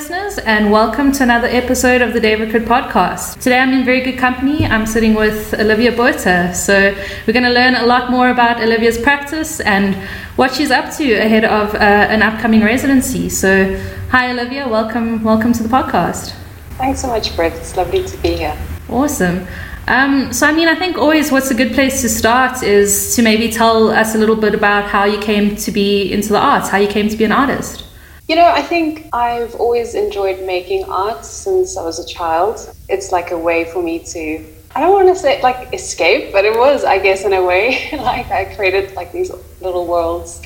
listeners, and welcome to another episode of the David Could podcast. Today I'm in very good company. I'm sitting with Olivia Botha. So we're going to learn a lot more about Olivia's practice and what she's up to ahead of an upcoming residency. So hi Olivia, welcome to the podcast. Thanks so much, Britt. It's lovely to be here. Awesome. I think always what's a good place to start is to maybe tell us a little bit about how you came to be into the arts, how you came to be an artist. You know, I think I've always enjoyed making art since I was a child. It's like a way for me to, I don't want to say like escape, but it was, I guess, in a way. Like I created like these little worlds.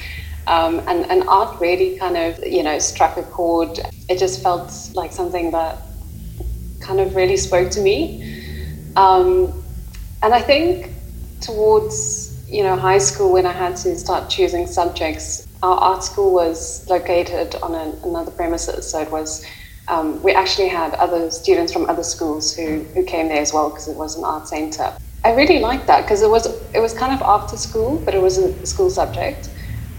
And art really kind of, struck a chord. It just felt like something that kind of really spoke to me. And I think towards, high school, when I had to start choosing subjects, our art school was located on another premises. So it was, we actually had other students from other schools who came there as well because it was an art center. I really liked that because it was kind of after school, but it was a school subject.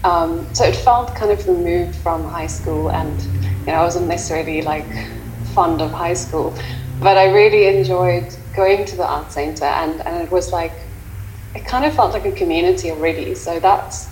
So it felt kind of removed from high school, and, I wasn't necessarily like fond of high school, but I really enjoyed going to the art center, and it was like, it kind of felt like a community already. So that's,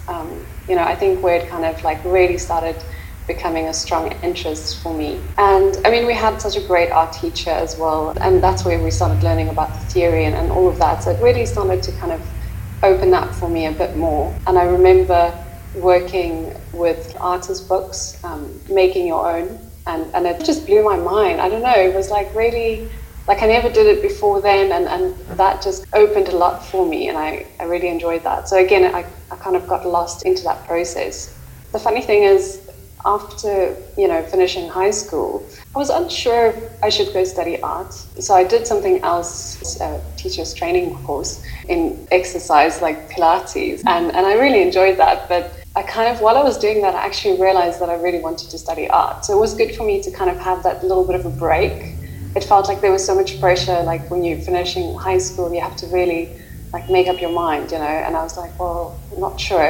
I think where it kind of like really started becoming a strong interest for me. And I mean, we had such a great art teacher as well. And that's where we started learning about the theory and all of that. So it really started to kind of open up for me a bit more. And I remember working with artist books, making your own. And it just blew my mind. I don't know, it was like really, like I never did it before then, and that just opened a lot for me, and I really enjoyed that. So again, I kind of got lost into that process. The funny thing is, after, finishing high school, I was unsure if I should go study art. So I did something else, a teacher's training course in exercise like Pilates, and I really enjoyed that. But I kind of, while I was doing that, I actually realized that I really wanted to study art. So it was good for me to kind of have that little bit of a break. It felt like there was so much pressure, like when you're finishing high school, you have to really like make up your mind, and I was like, well, I'm not sure.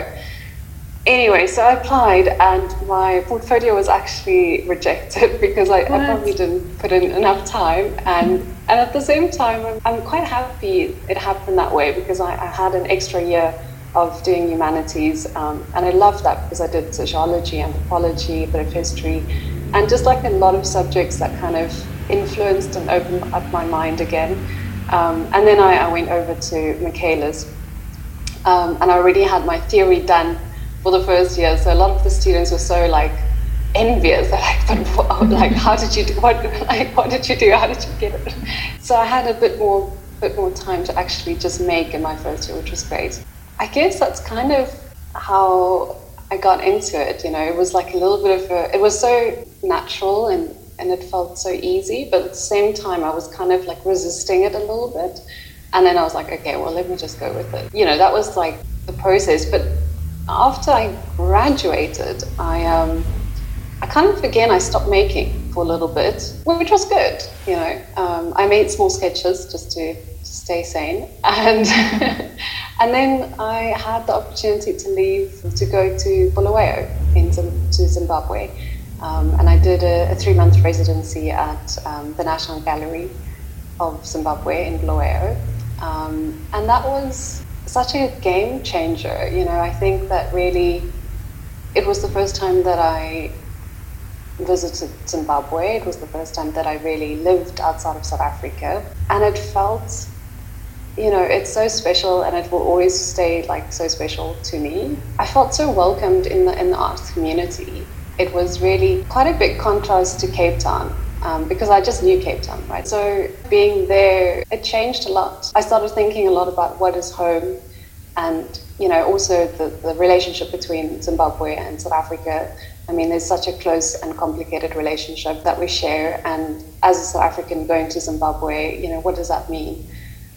Anyway, so I applied, and my portfolio was actually rejected because I probably didn't put in enough time. And at the same time, I'm quite happy it happened that way because I had an extra year of doing humanities, and I loved that because I did sociology, anthropology, a bit of history, and just like a lot of subjects that kind of influenced and opened up my mind again. And then I went over to Michaela's, and I already had my theory done for the first year. So a lot of the students were so like envious. They're like, but what, like, how did you do? What did you do? How did you get it? So I had a bit more time to actually just make in my first year, which was great. I guess that's kind of how I got into it. It was like a little bit of it was so natural and it felt so easy, but at the same time I was kind of like resisting it a little bit. And then I was like, okay, well, let me just go with it. That was like the process. But after I graduated, I kind of, again, I stopped making for a little bit, which was good. I made small sketches just to stay sane. And and then I had the opportunity to leave to go to Bulawayo to Zimbabwe. And I did a 3-month residency at the National Gallery of Zimbabwe in Bulawayo. And that was such a game changer. I think that really, it was the first time that I visited Zimbabwe. It was the first time that I really lived outside of South Africa. And it felt, it's so special, and it will always stay like so special to me. I felt so welcomed in the arts community. It was really quite a big contrast to Cape Town, because I just knew Cape Town, right? So being there, it changed a lot. I started thinking a lot about what is home, and also the relationship between Zimbabwe and South Africa. I mean, there's such a close and complicated relationship that we share, and as a South African going to Zimbabwe, what does that mean?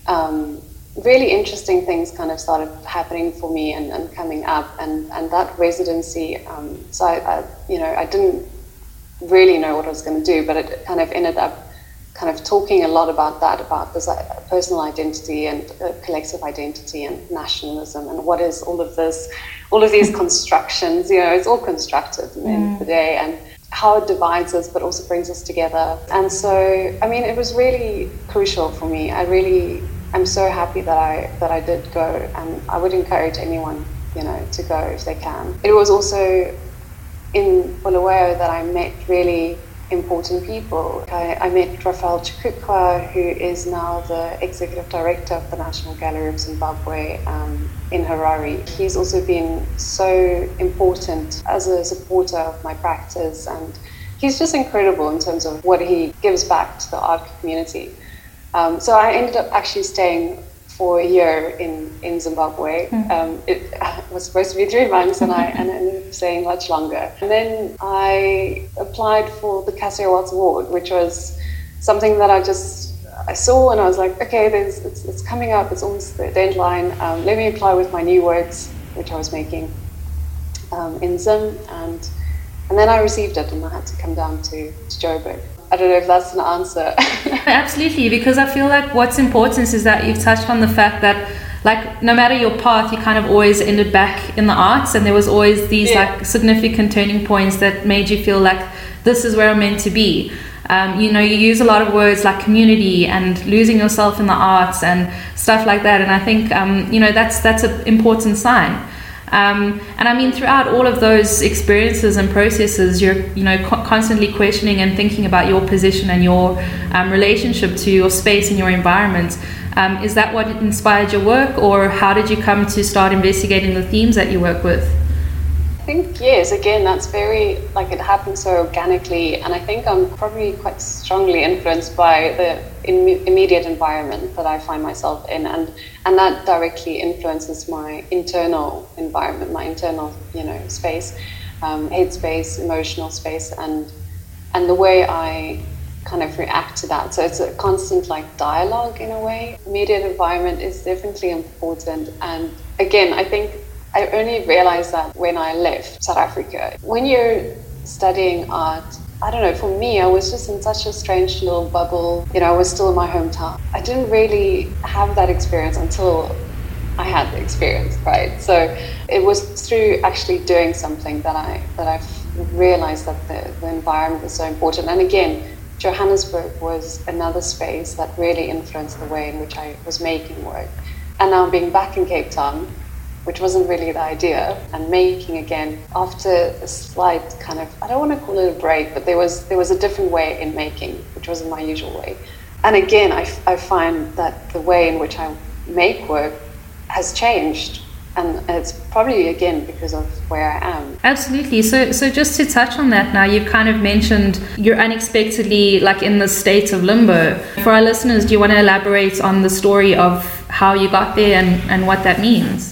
Really interesting things kind of started happening for me and coming up, and that residency, so I didn't really know what I was going to do, but it kind of ended up kind of talking a lot about this personal identity and collective identity and nationalism, and what is all of these constructions, it's all constructed at the end of the day, and how it divides us, but also brings us together. And so, I mean, it was really crucial for me. I'm so happy that I did go, and I would encourage anyone, to go if they can. It was also in Bulawayo that I met really important people. I met Raphael Chikukwa, who is now the Executive Director of the National Gallery of Zimbabwe in Harare. He's also been so important as a supporter of my practice, and he's just incredible in terms of what he gives back to the art community. So I ended up actually staying for a year in Zimbabwe. It was supposed to be 3 months, and I ended up staying much longer. And then I applied for the Cassie Awards Award, which was something that I saw, and I was like, okay, it's coming up, it's almost the deadline. Let me apply with my new works, which I was making in Zim, and then I received it, and I had to come down to Joburg. I don't know if that's an answer. Absolutely, because I feel like what's important is that you've touched on the fact that, like, no matter your path, you kind of always ended back in the arts, and there was always these like significant turning points that made you feel like this is where I'm meant to be. You use a lot of words like community and losing yourself in the arts and stuff like that, and I think that's an important sign. And I mean, throughout all of those experiences and processes, you're constantly questioning and thinking about your position and your relationship to your space and your environment. Is that what inspired your work, or how did you come to start investigating the themes that you work with? I think, yes, again, that's very, it happened so organically, and I think I'm probably quite strongly influenced by the immediate environment that I find myself in, and that directly influences my internal environment, my internal, space, head space, emotional space, and the way I kind of react to that. So it's a constant dialogue in a way. Immediate environment is definitely important, and again, I think I only realized that when I left South Africa. When you're studying art, I don't know, for me, I was just in such a strange little bubble. I was still in my hometown. I didn't really have that experience until I had the experience, right? So it was through actually doing something that I realized that the environment was so important. And again, Johannesburg was another space that really influenced the way in which I was making work. And now being back in Cape Town, which wasn't really the idea, and making again after a slight kind of, I don't want to call it a break, but there was a different way in making, which wasn't my usual way. And again, I find that the way in which I make work has changed, and it's probably again because of where I am. Absolutely. So just to touch on that now, you've kind of mentioned you're unexpectedly in the state of limbo. For our listeners, do you want to elaborate on the story of how you got there and what that means?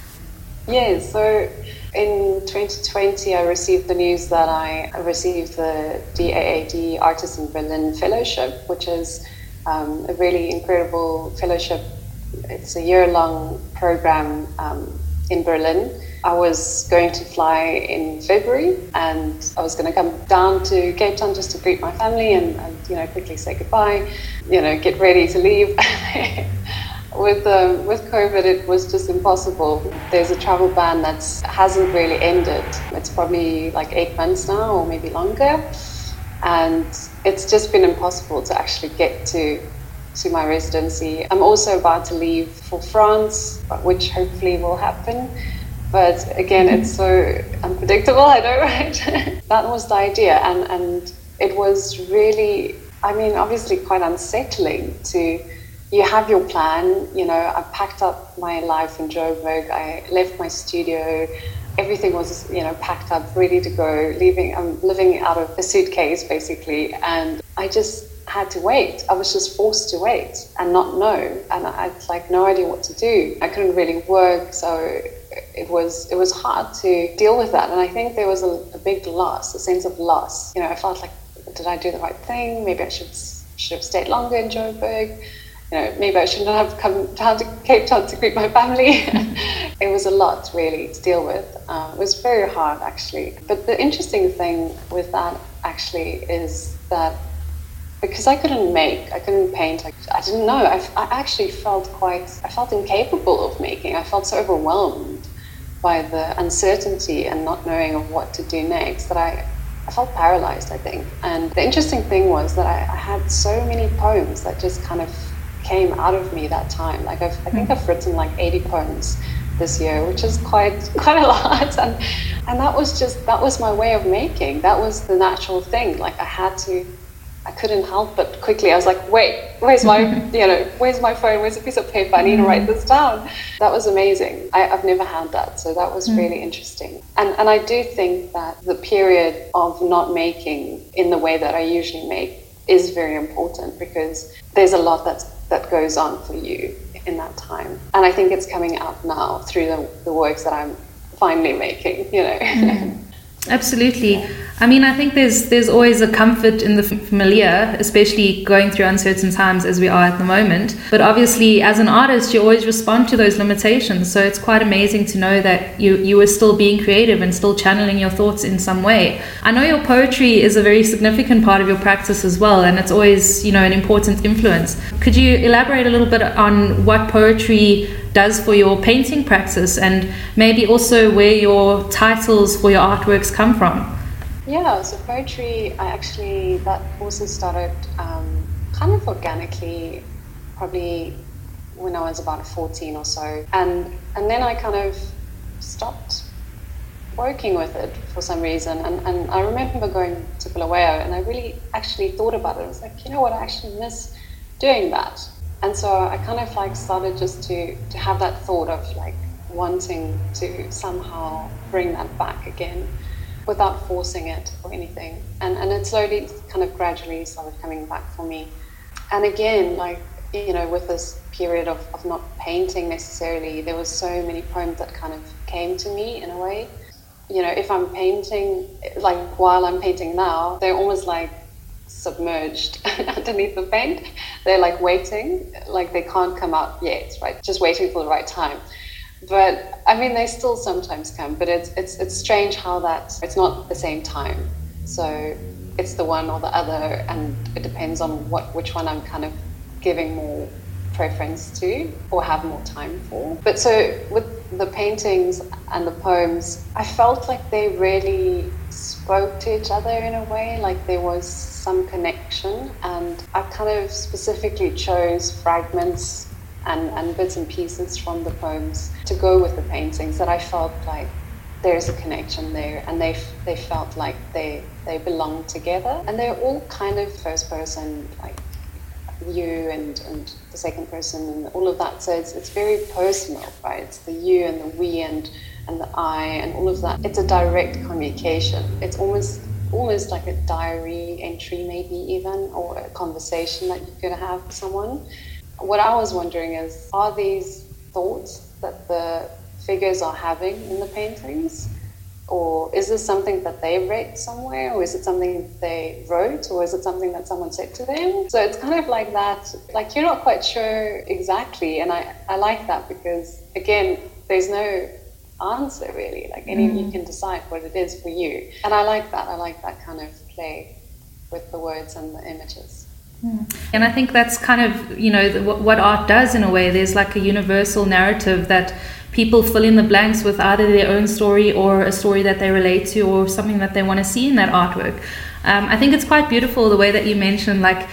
Yes, so in 2020 I received the news that I received the DAAD Artist in Berlin Fellowship, which is a really incredible fellowship. It's a year-long program in Berlin. I was going to fly in February, and I was going to come down to Cape Town just to greet my family and quickly say goodbye, get ready to leave. With COVID, it was just impossible. There's a travel ban that hasn't really ended. It's probably 8 months now, or maybe longer, and it's just been impossible to actually get to my residency. I'm also about to leave for France, which hopefully will happen. But again, it's so unpredictable, I know, right? That was the idea, and it was really, obviously quite unsettling to. You have your plan, I packed up my life in Joburg, I left my studio, everything was, packed up, ready to go, I'm living out of a suitcase basically, and I just had to wait. I was just forced to wait and not know, and I had no idea what to do. I couldn't really work, so it was hard to deal with that, and I think there was a big loss, a sense of loss. I felt like, did I do the right thing? Maybe I should have stayed longer in Joburg. Maybe I shouldn't have come down to Cape Town to greet my family. It was a lot, really, to deal with. It was very hard, actually. But the interesting thing with that, actually, is that because I couldn't paint, I didn't know. I actually felt incapable of making. I felt so overwhelmed by the uncertainty and not knowing of what to do next that I felt paralyzed, I think. And the interesting thing was that I had so many poems that just kind of came out of me that time. Like I think I've written like 80 poems this year, which is quite a lot. And that was my way of making. That was the natural thing. Like I couldn't help but quickly, I was like, wait, where's my phone? Where's a piece of paper? I need to write this down. That was amazing. I've never had that. So that was really interesting. And I do think that the period of not making in the way that I usually make is very important, because there's a lot that goes on for you in that time. And I think it's coming out now through the works that I'm finally making, Absolutely. I mean, I think there's always a comfort in the familiar, especially going through uncertain times as we are at the moment. But obviously, as an artist, you always respond to those limitations. So it's quite amazing to know that you were still being creative and still channeling your thoughts in some way. I know your poetry is a very significant part of your practice as well, and it's always, an important influence. Could you elaborate a little bit on what poetry does for your painting practice, and maybe also where your titles for your artworks come from? Yeah, so poetry, that also started kind of organically, probably when I was about 14 or so. And then I kind of stopped working with it for some reason. And I remember going to Bulawayo, and I really actually thought about it. I was like, you know what, I actually miss doing that. And so I kind of like started just to have that thought of like wanting to somehow bring that back again without forcing it or anything. And it slowly, kind of gradually started coming back for me. And again, like, with this period of not painting necessarily, there was so many poems that kind of came to me in a way. If I'm painting, like while I'm painting now, they're almost like submerged underneath the paint. They're like waiting, like they can't come out yet, right? Just waiting for the right time. But I mean, they still sometimes come, but it's strange how that it's not the same time. So it's the one or the other, and it depends on which one I'm kind of giving more preference to or have more time for. But so with the paintings and the poems, I felt like they really spoke to each other in a way, like there was some connection, and I kind of specifically chose fragments and bits and pieces from the poems to go with the paintings that I felt like there's a connection there, and they felt like they belong together, and they're all kind of first person, like you and the second person and all of that. So it's very personal, right? It's the you and the we and the I and all of that. It's a direct communication. It's almost like a diary entry, maybe even, or a conversation that you're going to have with someone. What I was wondering is, are these thoughts that the figures are having in the paintings? Or is this something that they read somewhere? Or is it something they wrote? Or is it something that someone said to them? So it's kind of like that, like you're not quite sure exactly. And I like that because, again, there's no answer really. Like you can decide what it is for you. And I like that kind of play with the words and the images. And I think that's kind of, what art does in a way. There's like a universal narrative that people fill in the blanks with either their own story or a story that they relate to or something that they want to see in that artwork. I think it's quite beautiful the way that you mentioned, like,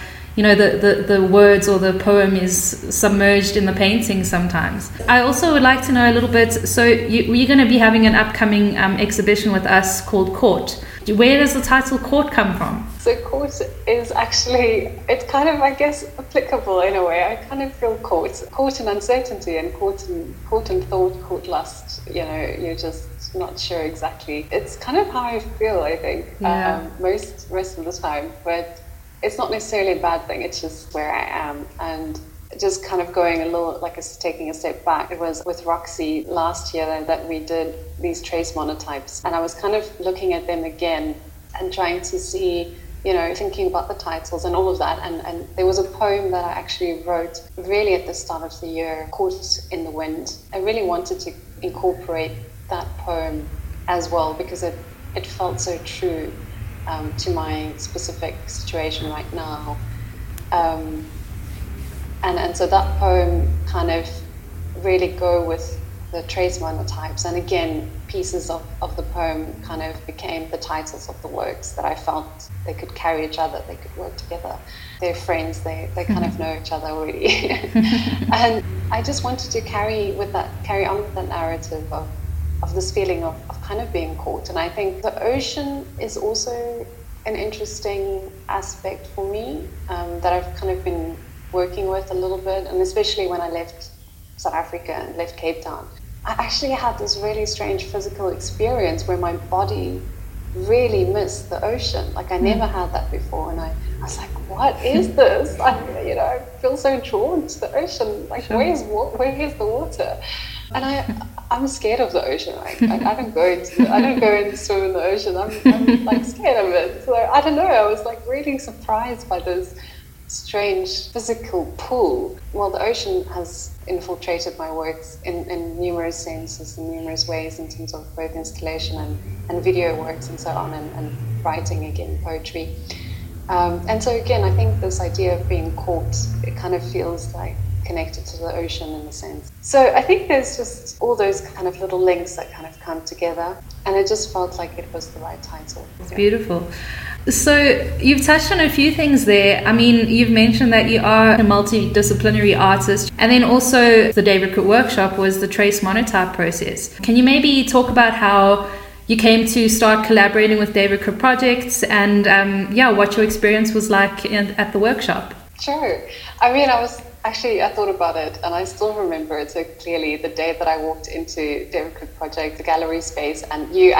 the words or the poem is submerged in the painting sometimes. I also would like to know a little bit, so you're going to be having an upcoming exhibition with us called Caught. Where does the title Caught come from? So Caught is actually, it's kind of, I guess, applicable in a way. I kind of feel caught in uncertainty and caught in thought, caught lust. You're just not sure exactly. It's kind of how I feel, I think, most of the time. But it's not necessarily a bad thing. It's just where I am. And just kind of going a little, taking a step back. It was with Roxy last year that we did these trace monotypes. And I was kind of looking at them again and trying to see, thinking about the titles and all of that. And there was a poem that I actually wrote really at the start of the year, Caught in the Wind. I really wanted to incorporate that poem as well because it felt so true to my specific situation right now. And so that poem kind of really go with the trace monotypes. And again, pieces of the poem kind of became the titles of the works, that I felt they could carry each other, they could work together. They're friends, they kind of know each other already. And I just wanted to carry on with that narrative of this feeling of kind of being caught. And I think the ocean is also an interesting aspect for me, that I've kind of been working with a little bit, and especially when I left South Africa and left Cape Town. I actually had this really strange physical experience where my body really missed the ocean. Like I never had that before, and I was like, what is this? I feel so drawn to the ocean. Like, sure. Where is the water? And I'm scared of the ocean. I don't go and swim in the ocean. I'm like scared of it. So I don't know. I was like really surprised by this strange physical pull. Well, the ocean has infiltrated my works in numerous senses, in numerous ways, in terms of both installation and video works and so on, and writing again, poetry. And so again, I think this idea of being caught, it kind of feels like connected to the ocean in a sense. So I think there's just all those kind of little links that kind of come together, and it just felt like it was the right title. It's beautiful. So you've touched on a few things there. I mean, you've mentioned that you are a multidisciplinary artist, and then also the David Cook workshop was the trace monotype process. Can you maybe talk about how you came to start collaborating with David Cook projects, and what your experience was like at the workshop? Sure. I mean, I thought about it, and I still remember it so clearly, the day that I walked into David Cook project, the gallery space, and you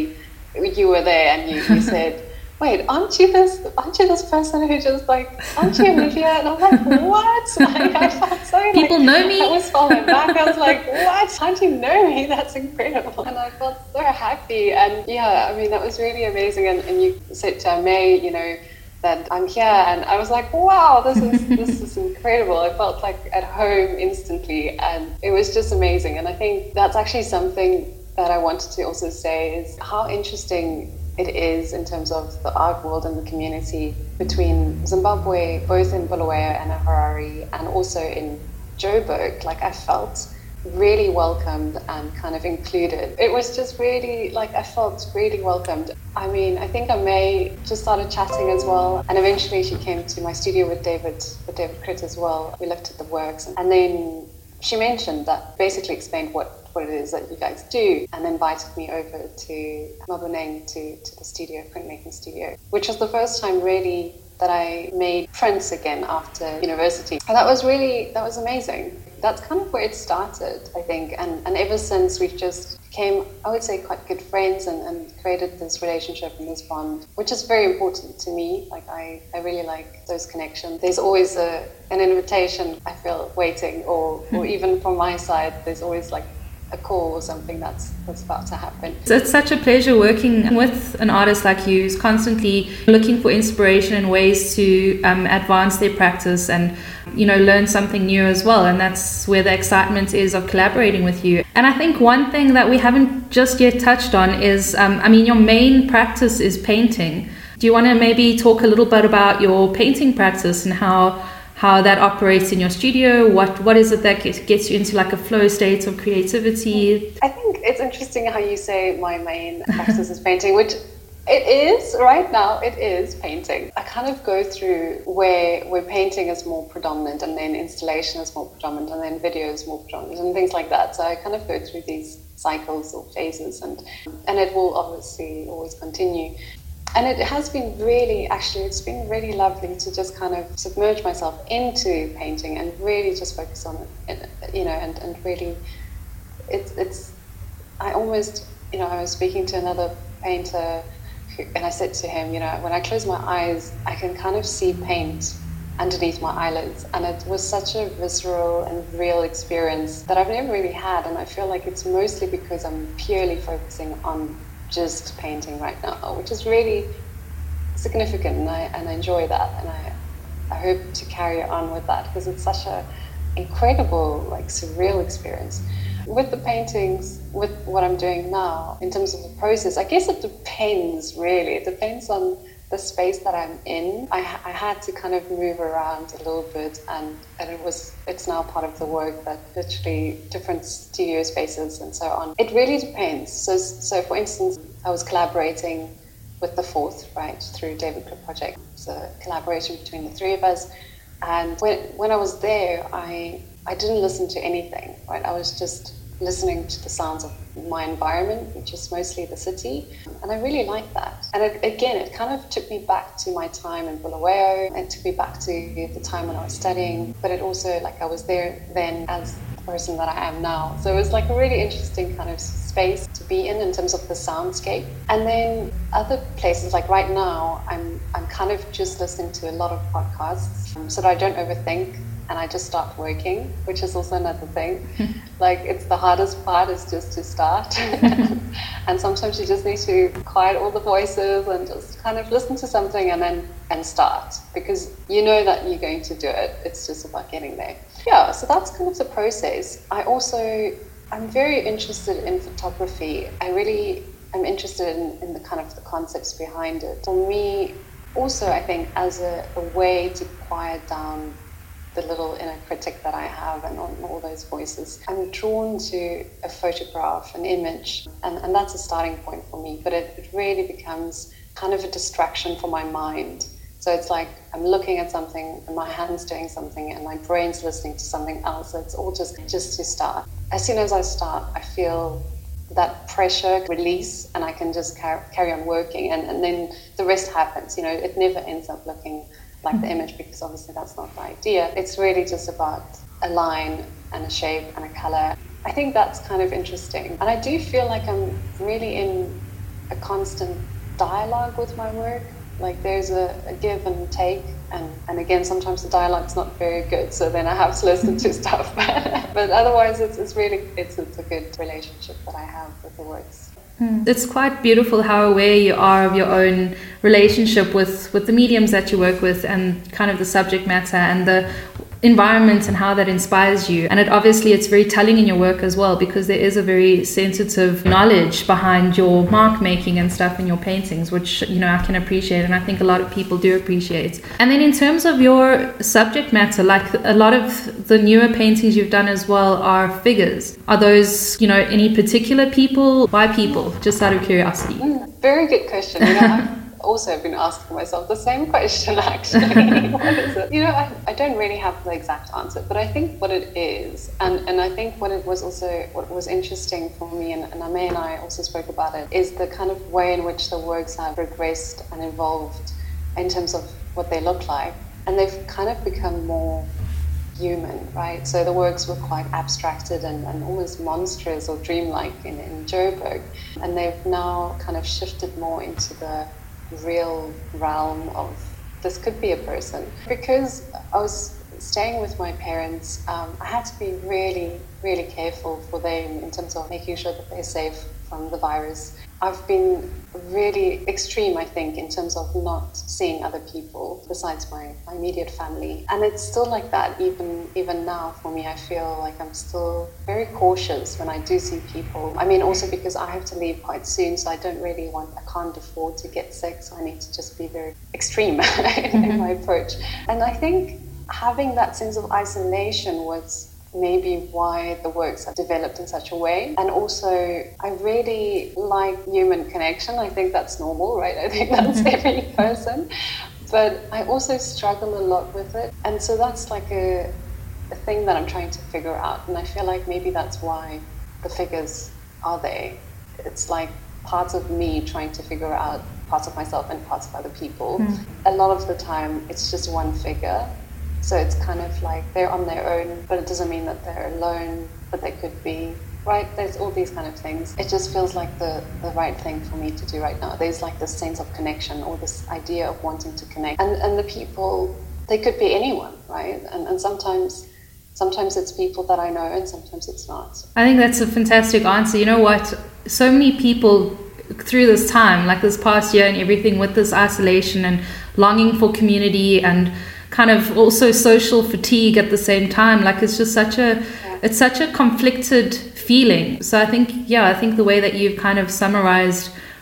were there, and you said, wait, aren't you this person who just aren't you Olivia? And I'm like, what? I felt so people know me. I was falling back. I was like, what? How'd you know me? That's incredible. And I felt so happy. And yeah, I mean, that was really amazing. And you said to May, that I'm here, and I was like, wow, this is incredible. I felt like at home instantly, and it was just amazing. And I think that's actually something that I wanted to also say, is how interesting it is in terms of the art world and the community between Zimbabwe, both in Bulawayo and Harare, and also in Joburg. Like, I felt really welcomed and kind of included. It was just really, I felt really welcomed. I mean, I think May just started chatting as well, and eventually she came to my studio with David Critt as well. We looked at the works, and then she mentioned that, basically explained what it is that you guys do, and invited me over to Maboneng, to the studio, printmaking studio, which was the first time really that I made prints again after university. And that was amazing. That's kind of where it started, I think. And ever since, we've just became, I would say, quite good friends, and created this relationship and this bond, which is very important to me. Like, I really like those connections. There's always an invitation, I feel, waiting, or even from my side, there's always a call or something that's about to happen. So it's such a pleasure working with an artist like you, who's constantly looking for inspiration and ways to advance their practice and learn something new as well. And that's where the excitement is of collaborating with you. And I think one thing that we haven't just yet touched on is, your main practice is painting. Do you want to maybe talk a little bit about your painting practice and how that operates in your studio? What is it that gets you into a flow state of creativity? I think it's interesting how you say my main practice is painting, which it is right now. It is painting. I kind of go through where painting is more predominant, and then installation is more predominant, and then video is more predominant, and things like that. So I kind of go through these cycles or phases, and it will obviously always continue. And it has been it's been really lovely to just kind of submerge myself into painting and really just focus on it, and really, I was speaking to another painter, and I said to him, when I close my eyes, I can kind of see paint underneath my eyelids. And it was such a visceral and real experience that I've never really had. And I feel like it's mostly because I'm purely focusing on just painting right now, which is really significant, and I enjoy that, and I hope to carry on with that, because it's such a incredible, surreal experience. With the paintings, with what I'm doing now, in terms of the process, I guess it depends, really. It depends on the space that I'm in, I had to kind of move around a little bit, and it's now part of the work that literally different studio spaces and so on. It really depends. So for instance, I was collaborating with The Fourth, right, through David Club Project. It's a collaboration between the three of us. And when I was there, I didn't listen to anything, right? I was just listening to the sounds of my environment, which is mostly the city. And I really liked that. And it kind of took me back to my time in Bulawayo. It took me back to the time when I was studying. But it also, like, I was there then as the person that I am now. So it was like a really interesting kind of space to be in terms of the soundscape. And then other places, like right now, I'm kind of just listening to a lot of podcasts so that I don't overthink. And I just start working, which is also another thing. Like, it's the hardest part is just to start. And sometimes you just need to quiet all the voices and just kind of listen to something and start, because you know that you're going to do it. It's just about getting there. Yeah, so that's kind of the process. I'm very interested in photography. I really am interested in the kind of the concepts behind it. For me, also, I think as a way to quiet down the little inner critic that I have and all those voices. I'm drawn to a photograph, an image, and that's a starting point for me. But it really becomes kind of a distraction for my mind. So it's like I'm looking at something and my hand's doing something and my brain's listening to something else. So it's all just to start. As soon as I start, I feel that pressure release and I can just carry on working, and then the rest happens. You know, it never ends up looking like the image, because obviously that's not the idea. It's really just about a line and a shape and a color. I think that's kind of interesting. And I do feel like I'm really in a constant dialogue with my work. Like there's a give and take. And again, sometimes the dialogue's not very good, so then I have to listen to stuff. But otherwise, it's a good relationship that I have with the works. It's quite beautiful how aware you are of your own relationship with the mediums that you work with and kind of the subject matter and the environment and how that inspires you. And it's very telling in your work as well, because there is a very sensitive knowledge behind your mark making and stuff in your paintings, which, you know, I can appreciate, and I think a lot of people do appreciate. And then in terms of your subject matter, like a lot of the newer paintings you've done as well are figures. Are those, you know, any particular people? Why people? Just out of curiosity. Very good question. You know, also been asking myself the same question, actually. What is it? You know, I don't really have the exact answer, but I think what it is, and I think what was interesting for me, and Ame and I also spoke about it, is the kind of way in which the works have progressed and evolved in terms of what they look like. And they've kind of become more human, right? So the works were quite abstracted and almost monstrous or dreamlike in Joburg. And they've now kind of shifted more into the real realm of this could be a person. Because I was staying with my parents, I had to be really, really careful for them in terms of making sure that they're safe from the virus. I've been really extreme, I think, in terms of not seeing other people besides my immediate family. And it's still like that even now for me. I feel like I'm still very cautious when I do see people. I mean, also because I have to leave quite soon, so I can't afford to get sick, so I need to just be very extreme in my approach. And I think having that sense of isolation was maybe why the works have developed in such a way. And also, I really like human connection. I think that's normal, right? I think that's every person. But I also struggle a lot with it. And so that's like a thing that I'm trying to figure out. And I feel like maybe that's why the figures are there. It's like parts of me trying to figure out parts of myself and parts of other people. A lot of the time, it's just one figure. So it's kind of like they're on their own, but it doesn't mean that they're alone, but they could be, right? There's all these kind of things. It just feels like the right thing for me to do right now. There's like this sense of connection, or this idea of wanting to connect. And the people, they could be anyone, right? And sometimes it's people that I know, and sometimes it's not. I think that's a fantastic answer. You know what? So many people through this time, like this past year and everything, with this isolation and longing for community and kind of also social fatigue at the same time, like it's just such a conflicted feeling. So I think the way that you've kind of summarized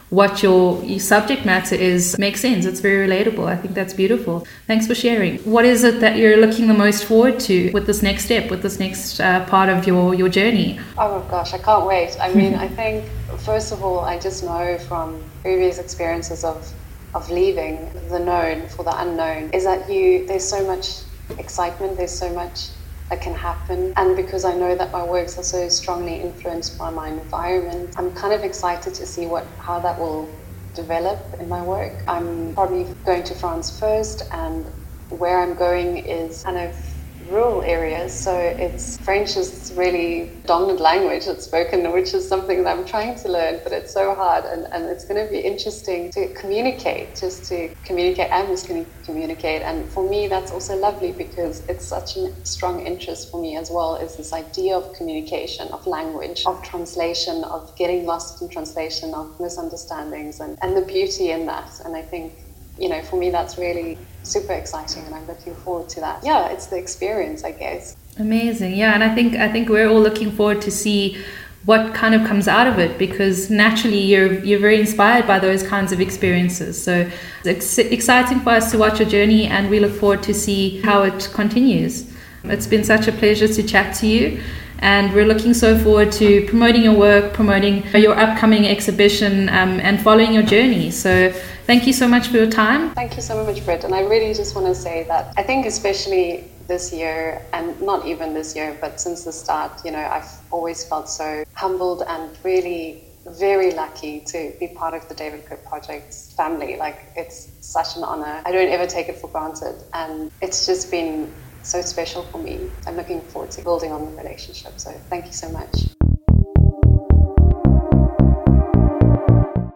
what your subject matter is makes sense. It's very relatable. I think that's beautiful. Thanks for sharing. What is it that you're looking the most forward to with this next step, with this next part of your journey? Oh my gosh, I can't wait. I mean, I think, first of all, I just know from previous experiences of leaving the known for the unknown is that there's so much excitement, there's so much that can happen, and because I know that my works are so strongly influenced by my environment, I'm kind of excited to see how that will develop in my work. I'm probably going to France first, and where I'm going is kind of rural areas, so French is really dominant language that's spoken, which is something that I'm trying to learn, but it's so hard, and it's going to be interesting to communicate, and just communicate. And for me, that's also lovely because it's such a strong interest for me as well, is this idea of communication, of language, of translation, of getting lost in translation, of misunderstandings, and the beauty in that. And I think, for me, that's really super exciting, and I'm looking forward to that. Yeah, it's the experience, I guess. Amazing. Yeah, and I think we're all looking forward to see what kind of comes out of it, because naturally you're very inspired by those kinds of experiences. So it's exciting for us to watch your journey, and we look forward to see how it continues. It's been such a pleasure to chat to you, and we're looking so forward to promoting your work, promoting your upcoming exhibition, and following your journey. So thank you so much for your time. Thank you so much, Britt. And I really just want to say that I think especially this year, and not even this year, but since the start, I've always felt so humbled and really very lucky to be part of the David Cook Project's family. Like, it's such an honor. I don't ever take it for granted, and it's just been so special for me. I'm looking forward to building on the relationship. So thank you so much.